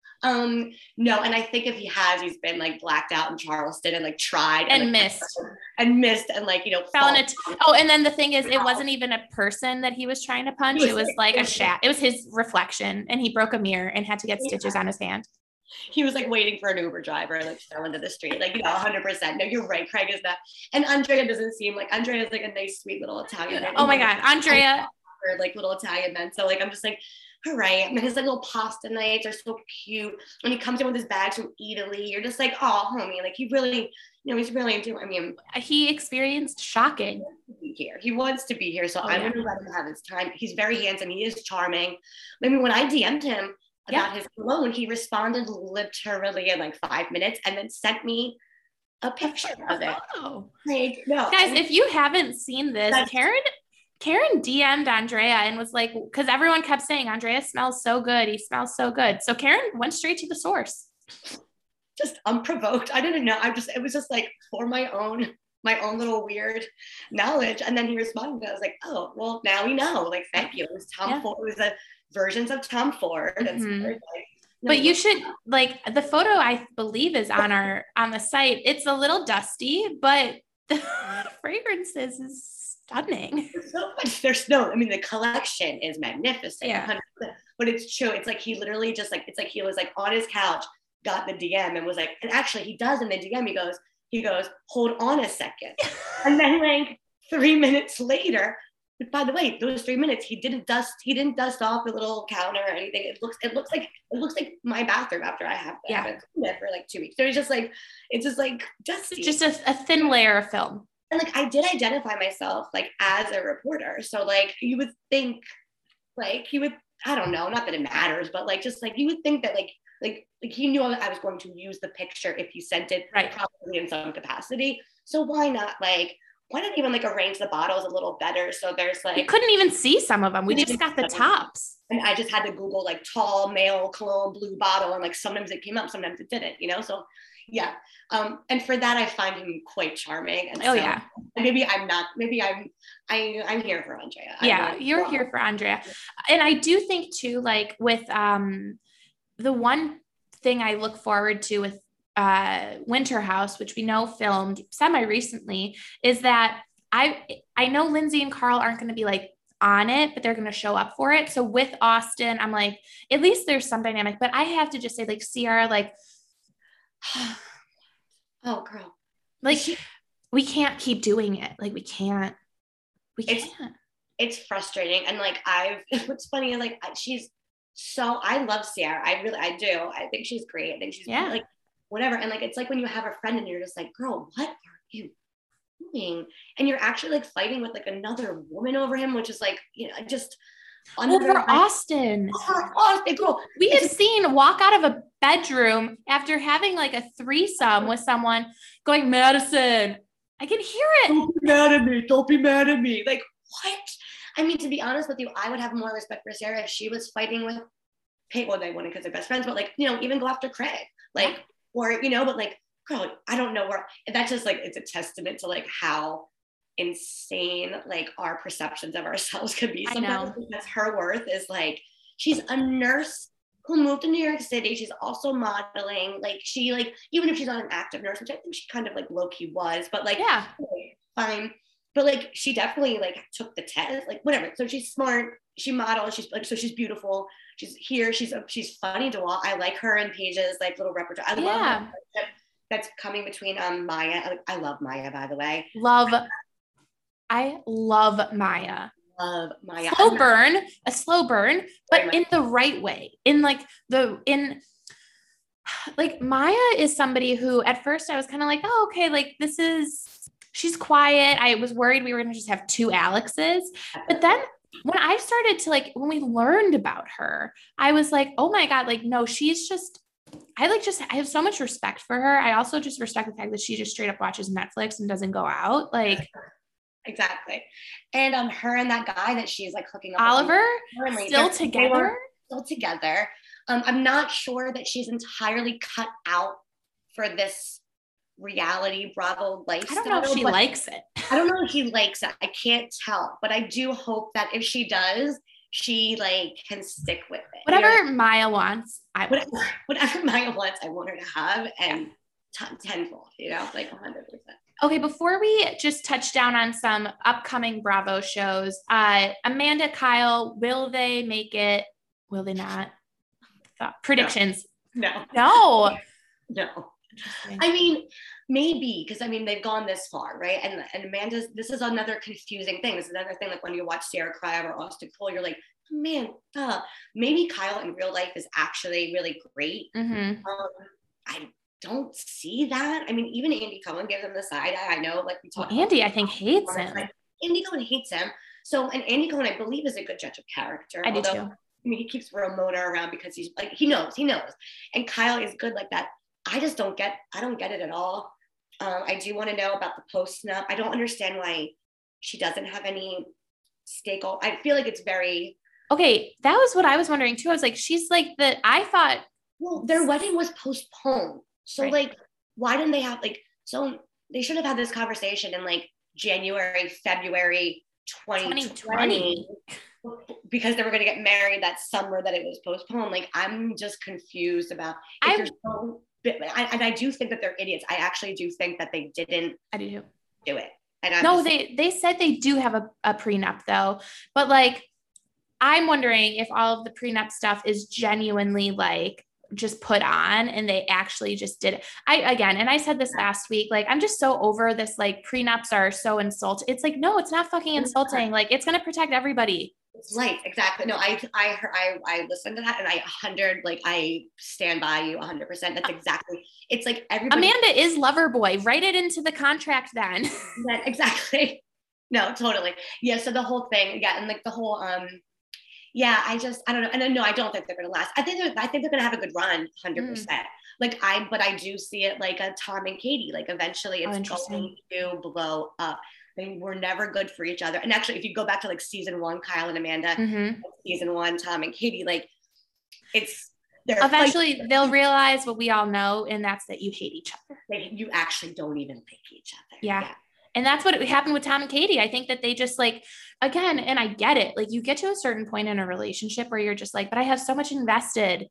No, and I think if he has, he's been like blacked out in Charleston and like tried and like, missed and like, you know, fell in it. Oh, and then the thing is, it wasn't even a person that he was trying to punch. It was like a shadow. It was his reflection, and he broke a mirror and had to get stitches on his hand. He was like waiting for an Uber driver, like fell into the street. Like, you know, 100%. No, you're right. Craig is that. And Andrea doesn't seem like, Andrea is like a nice, sweet little Italian. Oh my God. Andrea. Like little Italian men. So like, I'm just like, all right. And his like little pasta nights are so cute. When he comes in with his bags from Italy, you're just like, oh, homie, like he really, you know, he's really doing, I mean. He experienced shocking. He wants to be here. So I'm going to let him have his time. He's very handsome. He is charming. I mean, when I DM'd him about his cologne, he responded literally in like 5 minutes and then sent me a picture of it. Like, no. Guys, if you haven't seen this, Karen DM'd Andrea and was like, because everyone kept saying, Andrea smells so good. He smells so good. So Karen went straight to the source. Just unprovoked. I didn't know. It was just like for my own little weird knowledge. And then he responded. I was like, oh, well, now we know. Like, thank you. It was Tom Ford. It was the versions of Tom Ford. Mm-hmm. But you should, like, the photo I believe is on the site. It's a little dusty, but the fragrances is stunning. I mean, the collection is magnificent. Yeah. But it's true. It's like he literally just like, it's like he was like on his couch, got the DM and was like, and actually he does in the DM, he goes, hold on a second. And then like 3 minutes later, but by the way, those 3 minutes, he didn't dust off the little counter or anything. It looks like my bathroom after I haven't cleaned it for like 2 weeks. So it's just like dusty. Just a thin layer of film. And like I did identify myself like as a reporter. So like you would think like he would, I don't know, not that it matters, but like just like you would think that like he knew I was going to use the picture if he sent it probably in some capacity. So why not even like arrange the bottles a little better? So there's like, you couldn't even see some of them. We just got the tops. And I just had to Google like tall male cologne blue bottle. And like, sometimes it came up, sometimes it didn't, you know? So yeah. And for that, I find him quite charming. And maybe I'm here for Andrea. Yeah. You're here for Andrea. And I do think too, like with, the one thing I look forward to with Winter House, which we know filmed semi-recently, is that I know Lindsay and Carl aren't going to be like on it, but they're going to show up for it. So with Austin, I'm like, at least there's some dynamic, but I have to just say like Ciara, like, oh girl, like we can't keep doing it. Like we can't. It's frustrating. And like what's funny is like I love Ciara. I do. I think she's great. I think she's like whatever. And like, it's like when you have a friend and you're just like, girl, what are you doing? And you're actually like fighting with like another woman over him, which is like, you know, just over Austin. Girl. We have seen walk out of a bedroom after having like a threesome with someone going, Madison, I can hear it. Don't be mad at me. Like, what? I mean, to be honest with you, I would have more respect for Ciara if she was fighting with Peyton. Well, they wouldn't because they're best friends, but like, you know, even go after Craig, like, or, you know, but like, girl, I don't know where, that's just like, it's a testament to like how insane like our perceptions of ourselves could be sometimes, because her worth is like, she's a nurse who moved to New York City. She's also modeling. Like she like, even if she's not an active nurse, which I think she kind of like low-key was, but like, fine. But like, she definitely like took the test, like whatever. So she's smart, she models, she's like, so she's beautiful. She's here. She's funny to watch. I like her and Paige's like little repertoire. I love that's coming between Maya. I love Maya, by the way. I love Maya. A slow burn, but in the right way. Like Maya is somebody who at first I was kind of like, oh, okay, like she's quiet. I was worried we were going to just have two Alexes. But then when I started to like, when we learned about her, I was like, oh my God, like, no, she's just, I have so much respect for her. I also just respect the fact that she just straight up watches Netflix and doesn't go out. Like, exactly. And her and that guy that she's like hooking up Oliver, still together. I'm not sure that she's entirely cut out for this reality Bravo I lifestyle. don't know if she likes it. I don't know if he likes it. I can't tell, but I do hope that if she does, she like can stick with it. Whatever Maya wants, whatever Maya wants, I want her to have, and tenfold, like 100%. Okay, before we just touch down on some upcoming Bravo shows, Amanda, Kyle, will they make it? Will they not? Predictions. No. I mean, maybe, because they've gone this far, right? And Amanda's, this is another confusing thing. This is another thing, like when you watch Sarah Krive or Austin Cole, you're like, man, maybe Kyle in real life is actually really great. Mm-hmm. I don't see that. Even Andy Cohen gave them the side eye. I know, like we talked. Andy, I think, hates him. Andy Cohen hates him. So, and Andy Cohen, I believe, is a good judge of character. I do too. He keeps Ramona around because he's like, he knows. And Kyle is good like that. I don't get it at all. I do want to know about the post-nup. I don't understand why she doesn't have any stake. I feel like it's very. Okay, that was what I was wondering too. I was like, she's like I thought. Well, their wedding was postponed. So right. Like, why didn't they have so they should have had this conversation in like January, February 2020 because they were going to get married that summer that it was postponed. Like, I'm just confused about and I do think that they're idiots. I actually do think that they didn't do it. And they said they do have a prenup though, but like, I'm wondering if all of the prenup stuff is genuinely like just put on and they actually just did it. I said this last week, like, I'm just so over this, like, prenups are so insulting. It's like, no, it's not fucking insulting. Like, it's going to protect everybody. Right. Exactly. No, I listened to that and I stand by you 100%. That's exactly. It's like everybody. Amanda is lover boy. Write it into the contract then. Yeah, exactly. No, totally. Yeah. So the whole thing. Yeah. And like the whole, yeah, I don't know. And no, I don't think they're going to last. I think they're going to have a good run, 100%. But I do see it like a Tom and Katie. Like, eventually it's going to blow up. They were never good for each other. And actually, if you go back to like season 1, Kyle and Amanda, season 1, Tom and Katie, like, eventually they'll realize what we all know, and that's that you hate each other. Like, you actually don't even like each other. Yeah. And that's what happened with Tom and Katie. I think that they just like, again, and I get it. Like, you get to a certain point in a relationship where you're just like, but I have so much invested.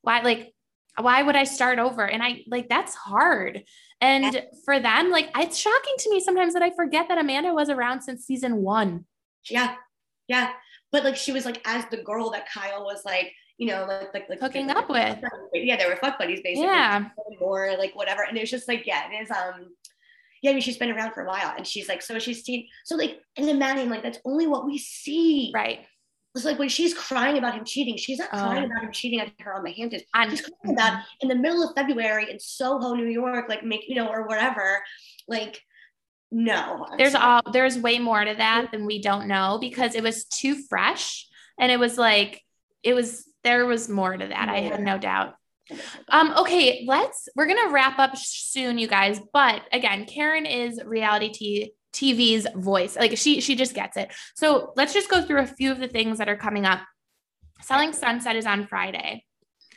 Why would I start over? And I like, that's hard. And for them, like, it's shocking to me sometimes that I forget that Amanda was around since season 1. Yeah. Yeah. But like, she was like, as the girl that Kyle was like, like hooking up with. Yeah. They were fuck buddies basically. Yeah. Or like whatever. And it was just like, yeah, it is, yeah, she's been around for a while, and she's like, so she's seen, so like, and imagine, like, that's only what we see. Right. It's like when she's crying about him cheating, she's not crying about him cheating at her on the Hamptons. She's crying about in the middle of February in Soho, New York, like or whatever. Like, no. There's way more to that than we don't know, because it was too fresh, and it was like, there was more to that. I had no doubt. Okay, we're going to wrap up soon, you guys. But again, Karen is reality TV's voice. Like, she just gets it. So let's just go through a few of the things that are coming up. Selling Sunset is on Friday.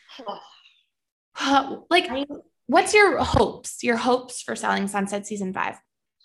Like, what's your hopes for Selling Sunset season 5?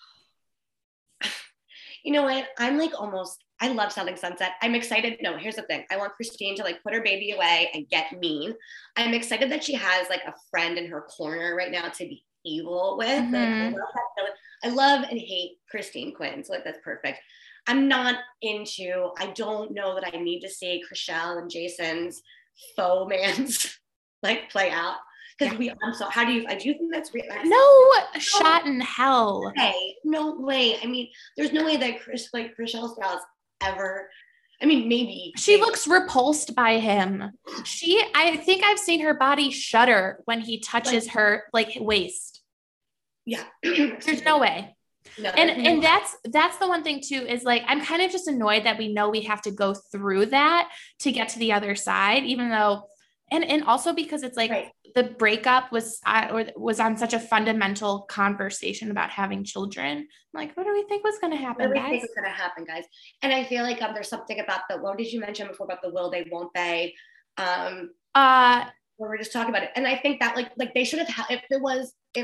You know what? I'm like I love Selling Sunset. I'm excited. No, here's the thing. I want Christine to like put her baby away and get mean. I'm excited that she has like a friend in her corner right now to be evil with. Mm-hmm. Like, I love and hate Christine Quinn. So like, that's perfect. I don't know that I need to see Chrishell and Jason's faux mans like play out. Because how do you think that's real? No shot in hell. No way. There's no way that Chrishell Styles ever, maybe. She looks repulsed by him. I think I've seen her body shudder when he touches her like waist. Yeah. There's no way. No, and that's the one thing too, is like, I'm kind of just annoyed that we know we have to go through that to get to the other side, even though, and also because it's like, right. The breakup was on such a fundamental conversation about having children. I'm like, what do we think was going to happen, what do guys? We think was going to happen, guys? And I feel like there's something about what did you mention before about the will they, won't they? Where we're just talking about it. And I think that like they should have,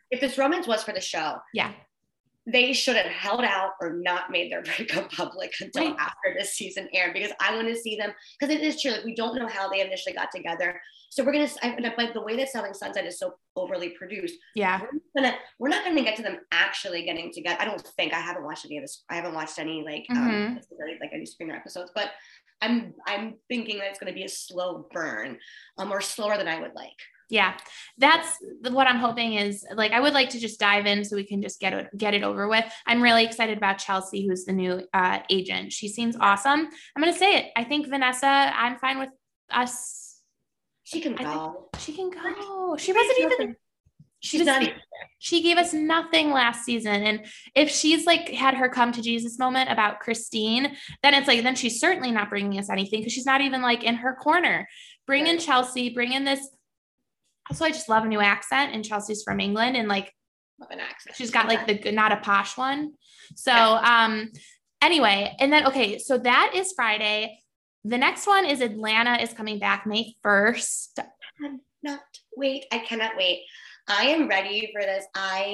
if this romance was for the show, Yeah. they should have held out or not made their breakup public until after this season aired, because I want to see them, because it is true, like, we don't know how they initially got together. So we're going to, but the way that Selling Sunset is so overly produced, Yeah. we're not going to get to them actually getting together. I don't think. I haven't watched any of this. I haven't watched any like any Springer episodes, but I'm thinking that it's going to be a slow burn, or slower than I would like. Yeah, that's what I'm hoping is, like, I would like to just dive in so we can just get it over with. I'm really excited about Chelsea, who's the new agent. She seems awesome. I'm going to say it. I think Vanessa, I'm fine with us. She can go. She can go. She wasn't even, she's not even there. She gave us nothing last season. And if she's like had her come to Jesus moment about Christine, then it's like, then she's certainly not bringing us anything, because she's not even like in her corner. Bring in Chelsea, bring in this. Also, I just love a new accent, and Chelsea's from England, and like, love an accent. She's got like the not a posh one. So, anyway, and then, okay. So that is Friday. The next one is Atlanta is coming back May 1st. I cannot wait. I am ready for this.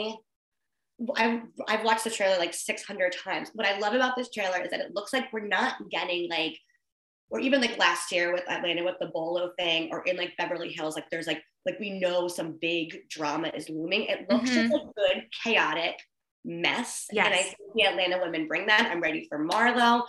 I've watched the trailer like 600 times. What I love about this trailer is that it looks like we're not getting like, or even like last year with Atlanta with the Bolo thing, or in like Beverly Hills, like there's like we know some big drama is looming. It looks just like good, chaotic mess. Yes. And I think the Atlanta women bring that. I'm ready for Marlo.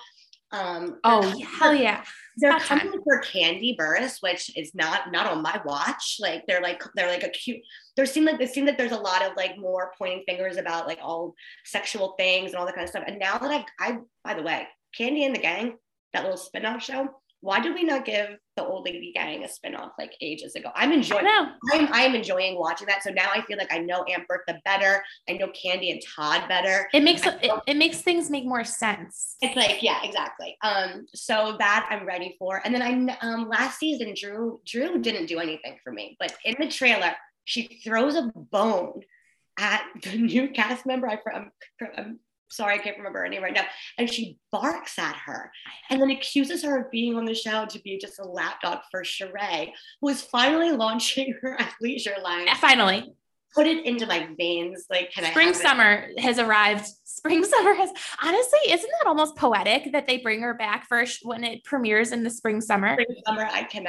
Hell yeah. They're coming for Candy Burris, which is not on my watch. Like they're like a cute. It seems like there's a lot of like more pointing fingers about like all sexual things and all that kind of stuff. And now that I by the way, Candy and the Gang, that little spinoff show. Why did we not give the Old Lady Gang a spinoff like ages ago? I'm enjoying. I'm enjoying watching that. So now I feel like I know Aunt Bertha better. I know Candy and Todd better. It makes things make more sense. It's like, yeah, exactly. So that I'm ready for. And then last season, Drew didn't do anything for me, but in the trailer, she throws a bone at the new cast member. I'm sorry, I can't remember her name right now. And she barks at her and then accuses her of being on the show to be just a lapdog for Sheree, who is finally launching her athleisure line. Finally. Put it into my veins. Like, Spring Summer has arrived. Spring Summer has, honestly, isn't that almost poetic that they bring her back first when it premieres in the Spring Summer? Spring Summer,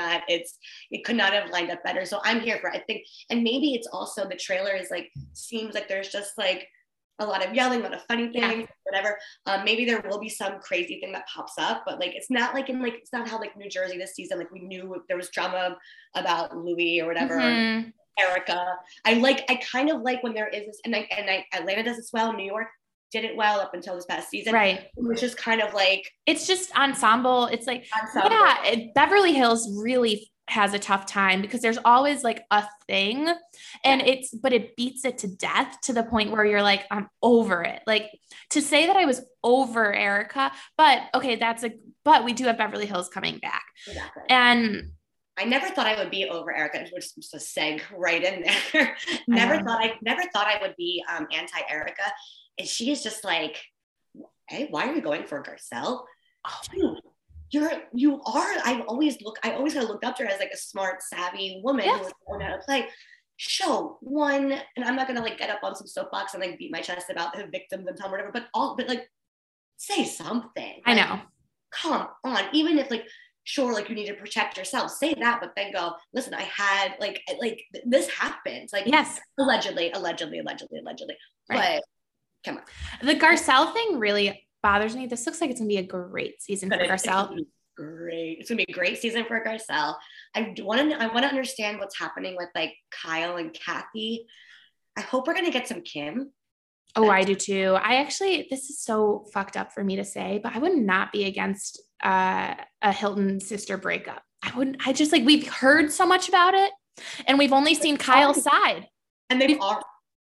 it could not have lined up better. So I'm here for it, I think. And maybe it's also the trailer is like, seems like there's just like, a lot of yelling, a lot of funny things, whatever. Maybe there will be some crazy thing that pops up, but like, it's not like it's not how like New Jersey this season, like we knew there was drama about Louis or whatever, or Erica. I kind of like when there is this, and Atlanta does this well, New York did it well up until this past season. Right. Which is kind of like, it's just ensemble. It's like, Beverly Hills really has a tough time because there's always like a thing and but it beats it to death to the point where you're like, I'm over it. Like to say that I was over Erica, but okay, but we do have Beverly Hills coming back. Exactly. And I never thought I would be over Erica, which is a seg right in there. never thought I would be anti-Erica. And she is just like, hey, why are you going for Garcelle? Oh, you are. I always kind of looked up to her as like a smart, savvy woman who was knowing how to play. Show one, and I'm not gonna like get up on some soapbox and like beat my chest about the victims and tell them whatever, but like say something. I know. Come on, even if like sure, like you need to protect yourself, say that, but then go, listen, I had like this happened. Like yes, allegedly. Right. But come on. The Garcelle thing really bothers me. This looks like it's gonna be a great season for Garcelle. Great. It's gonna be a great season for Garcelle. I want to understand what's happening with like Kyle and Kathy. I hope we're gonna get some Kim. Oh, I do too. This is so fucked up for me to say, but I would not be against a Hilton sister breakup. I just like, we've heard so much about it and we've only seen Kyle's side. And they are.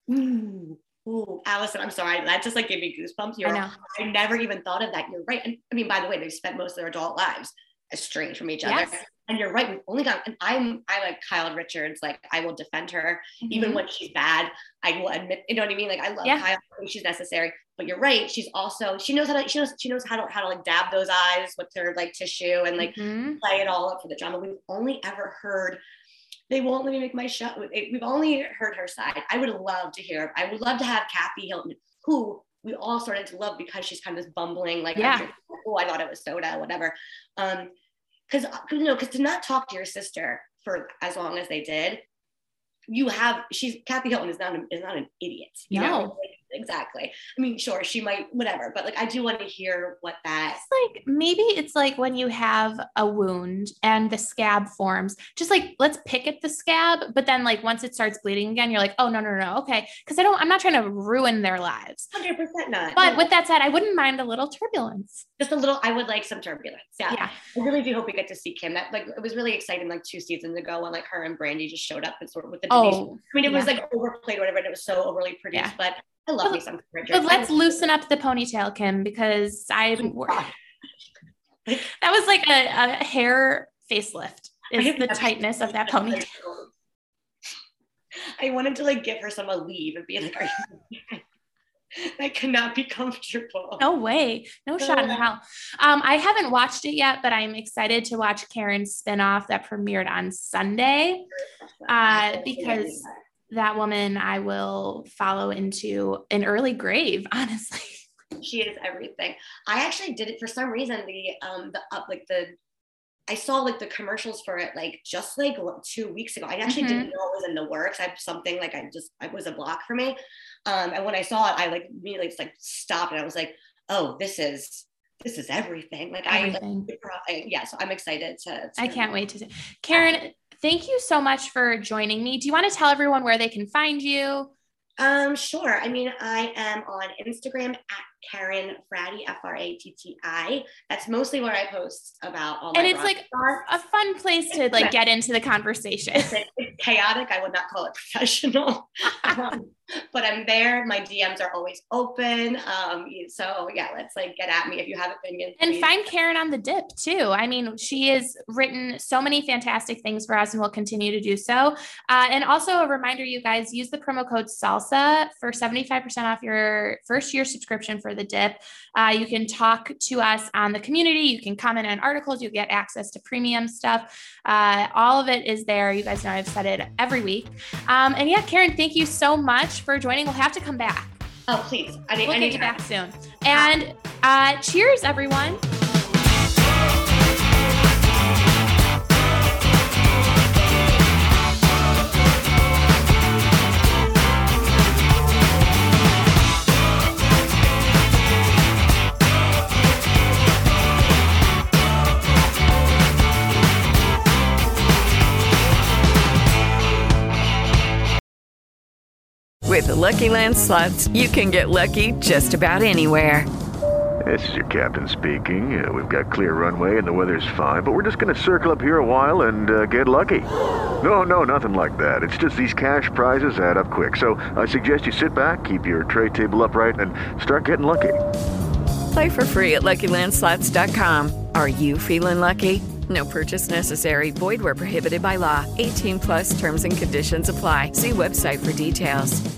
Ooh, Allison, I'm sorry. That just like gave me goosebumps. I never even thought of that. You're right. And I mean, by the way, they've spent most of their adult lives estranged from each other. And you're right. We've only got, and I like Kyle Richards. Like I will defend her even when she's bad. I will admit, you know what I mean? Like I love Kyle. I think she's necessary, but you're right. She's also, she knows how to like dab those eyes with her like tissue and like play it all up for the drama. We've only ever heard they won't let me make my show. We've only heard her side. I would love to hear. I would love to have Kathy Hilton, who we all started to love because she's kind of this bumbling, like, oh, I thought it was soda, whatever. Because to not talk to your sister for as long as they did, Kathy Hilton is not an idiot. You know? Like, exactly. I mean, sure, she might, whatever, but like, I do want to hear what that. It's like, maybe it's like when you have a wound and the scab forms, just like, let's pick at the scab. But then like, once it starts bleeding again, you're like, oh, no. Okay. Cause I'm not trying to ruin their lives. 100% not. But with that said, I wouldn't mind a little turbulence. Just a little, I would like some turbulence. Yeah. I really do hope we get to see Kim. That, like, it was really exciting like 2 seasons ago when like her and Brandy just showed up and sort of with the Denise. I mean, it was like overplayed or whatever, and it was so overly produced, but I love me some Bridget. But let's loosen up the ponytail, Kim, because that was like a hair facelift is the tightness of that ponytail. I wanted to like give her some leave and be like, are you that cannot be comfortable. No way. No shot in hell. I haven't watched it yet, but I'm excited to watch Karen's spinoff that premiered on Sunday because that woman I will follow into an early grave, honestly. She is everything. I actually did it for some reason. I saw like the commercials for it, like just like 2 weeks ago. I actually didn't know it was in the works. I had something like, it was a block for me. And when I saw it, I like immediately just like stopped and I was like, oh, this is everything. Like everything. So I'm excited to I can't wait to see. Karen, thank you so much for joining me. Do you want to tell everyone where they can find you? Sure. I mean, I am on Instagram at Karen Fratti, Fratti. That's mostly where I post about all my. And it's like a fun place to like get into the conversation. It's chaotic. I would not call it professional, but I'm there. My DMs are always open. So yeah, let's like get at me if you have opinions. And find Karen on the Dip too. I mean, she has written so many fantastic things for us and will continue to do so. And also a reminder, you guys, use the promo code SALSA for 75% off your first year subscription for the Dip. You can talk to us on the community. You can comment on articles. You get access to premium stuff. All of it is there. You guys know I've said it every week. And yeah, Karen, thank you so much for joining. We'll have to come back. Oh, please. We'll get you back soon. And cheers, everyone. With the Lucky Land Slots, you can get lucky just about anywhere. This is your captain speaking. We've got clear runway and the weather's fine, but we're just going to circle up here a while and get lucky. No, nothing like that. It's just these cash prizes add up quick. So I suggest you sit back, keep your tray table upright, and start getting lucky. Play for free at LuckyLandSlots.com. Are you feeling lucky? No purchase necessary. Void where prohibited by law. 18+ terms and conditions apply. See website for details.